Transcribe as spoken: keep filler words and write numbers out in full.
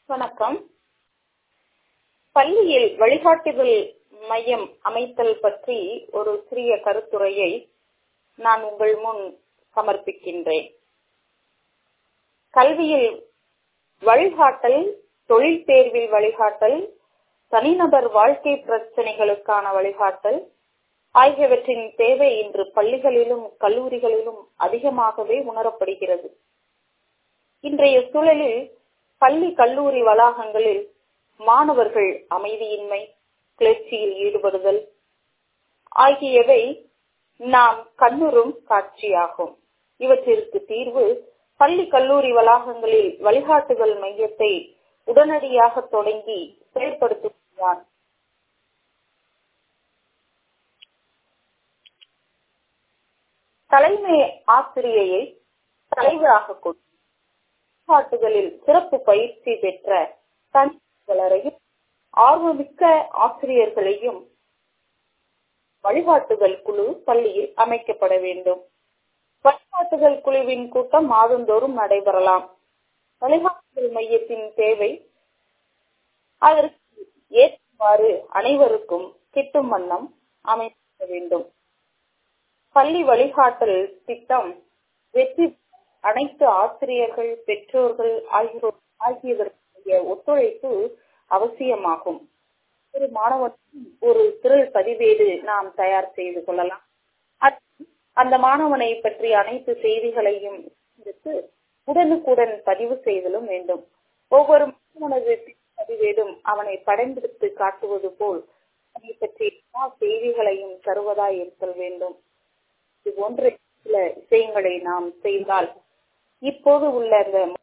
வணக்கம். பள்ளியில் வழிகாட்டுதல் மையம் அமைத்தல் பற்றி ஒரு சிறிய கருத்துரையை நான் உங்கள் முன் சமர்ப்பிக்கின்றேன். கல்வியில் வழிகாட்டல், தொழில் தேர்வில் வழிகாட்டல், தனிநபர் வாழ்க்கை பிரச்சனைகளுக்கான வழிகாட்டல் ஆகியவற்றின் தேவை இன்று பள்ளிகளிலும் கல்லூரிகளிலும் அதிகமாகவே உணரப்படுகிறது. இன்றைய சூழலில் பள்ளி கல்லூரி வளாகங்களில் மாணவர்கள் அமைதியின்மை, கிளர்ச்சியில் ஈடுபடுதல் ஆகியவை நாம் கண்ணுறும் காட்சியாகும். இவற்றிற்கு தீர்வு பள்ளி கல்லூரி வளாகங்களில் வழிகாட்டுதல் மையத்தை உடனடியாக தொடங்கி செயல்படுத்துகிறார். தலைமை ஆசிரியையை தலைவராக கொண்டு வழிகாட்டுதலில் சிறப்பு பயிற்சி பெற்ற தனியாளரையும் ஆர்வமிக்க ஆசிரியர்களையும் வழிகாட்டுதல் குழு பள்ளியில் அமைக்கப்பட வேண்டும். வழிகாட்டுதல் குழுவின் கூட்டம் மாதந்தோறும் நடைபெறலாம். வழிகாட்டுதல் மையத்தின் தேவை அதற்கு ஏற்றவாறு அனைவருக்கும் கிட்டும் வண்ணம் அமைக்க வேண்டும். பள்ளி வழிகாட்டல் திட்டம் வெற்றி அனைத்து ஆசிரியர்கள், பெற்றோர்கள் ஆகியோர் ஆகியவர்களுடைய ஒத்துழைப்பு அவசியமாகும். ஒரு மாணவனுக்கு ஒரு திரள் பதிவேடு நாம் தயார் செய்து கொள்ளலாம். அந்த மாணவனை பற்றி அனைத்து செய்திகளையும் எடுத்து உடனுக்குடன் பதிவு செய்தலும் வேண்டும். ஒவ்வொரு மாணவனது பதிவேடும் அவனை படம்பிடித்து காட்டுவது போல் அதை பற்றி எல்லா செய்திகளையும் தருவதாய் இருத்தல் வேண்டும். இது போன்ற சில விஷயங்களை நாம் செய்தால் இப்போது உள்ள அந்த